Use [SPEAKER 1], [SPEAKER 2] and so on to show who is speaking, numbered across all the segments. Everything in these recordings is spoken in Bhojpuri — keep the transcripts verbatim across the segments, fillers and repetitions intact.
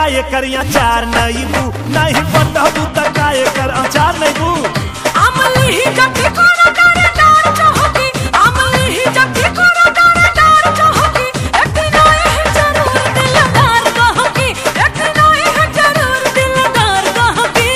[SPEAKER 1] काय करिया चार नईबू नहीं बटबू त काय कर अचार नईबू
[SPEAKER 2] अमली ही जब कोरा डारे डार चाहती अमली ही जब कोरा डारे डार चाहती एक नई है जरूर दिलदार कहकी एक नई है जरूर दिलदार कहकी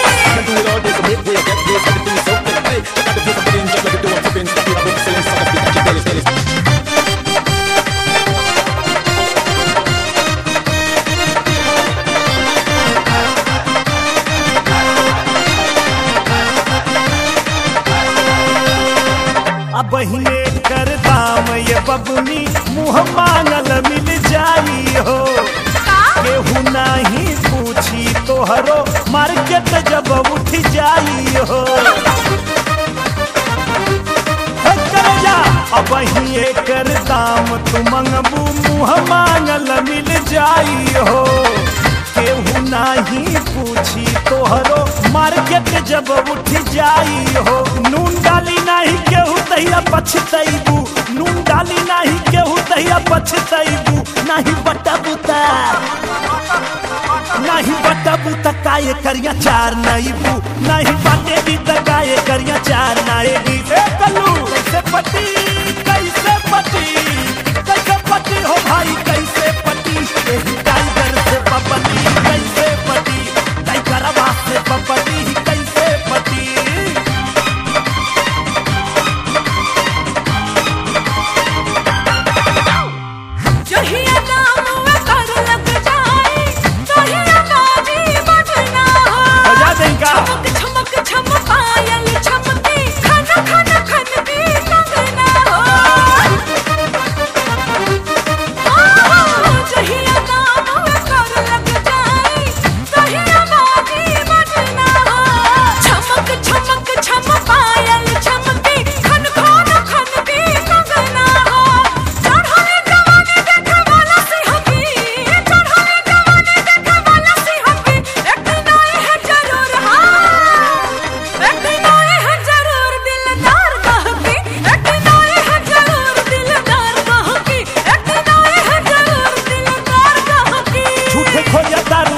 [SPEAKER 1] अब बहिने कर दाम ये बबुनी मुँह मांगल मिल जाई हो केहू नहीं पूछी तोहरो मार्केट जब उठ जाई हो अब बहिने कर दाम तू मंगबू मुँह मांगल मिल जाई हो केहू नहीं पूछी तोहरो मार्केट जब उठ जाई हो नून डाली नहीं केहू तहिया पछतैबू नून डाली नहीं केहू तहिया पछतैबू नहीं बटबूता नहीं बटबूता काय करिया चार नईबू नहीं बाटे भी त काय करिया चार नईबी ए कल्लू कैसे पति कैसे पति कैसे पति हो भाई कैसे पति एही टाइगर से पपती कैसे पति टाइगरवा से पपती कैसे पति
[SPEAKER 2] जहिया दाम में कर लग जाए तहिया बाजी बजना हो
[SPEAKER 1] बजा देंगा
[SPEAKER 2] चमक चमक छम पायल छमकी खन खन खन की कंगना हो जहिया दाम में कर लग जाए तहिया बाजी बजना हो चमक चमक छम पायल छमकी खन खन खन की कंगना हो चढ़ले जवानी देखे वाला सी हकी चढ़ले जवानी देखे वाला सी हकी एक नई है जरूर हाँ एक नई है जरूर दिलदार कहकी एक नई है जरूर दिलदार कहकी एक नई है जरूर दिलदार कहकी
[SPEAKER 1] झूठे खोया दारू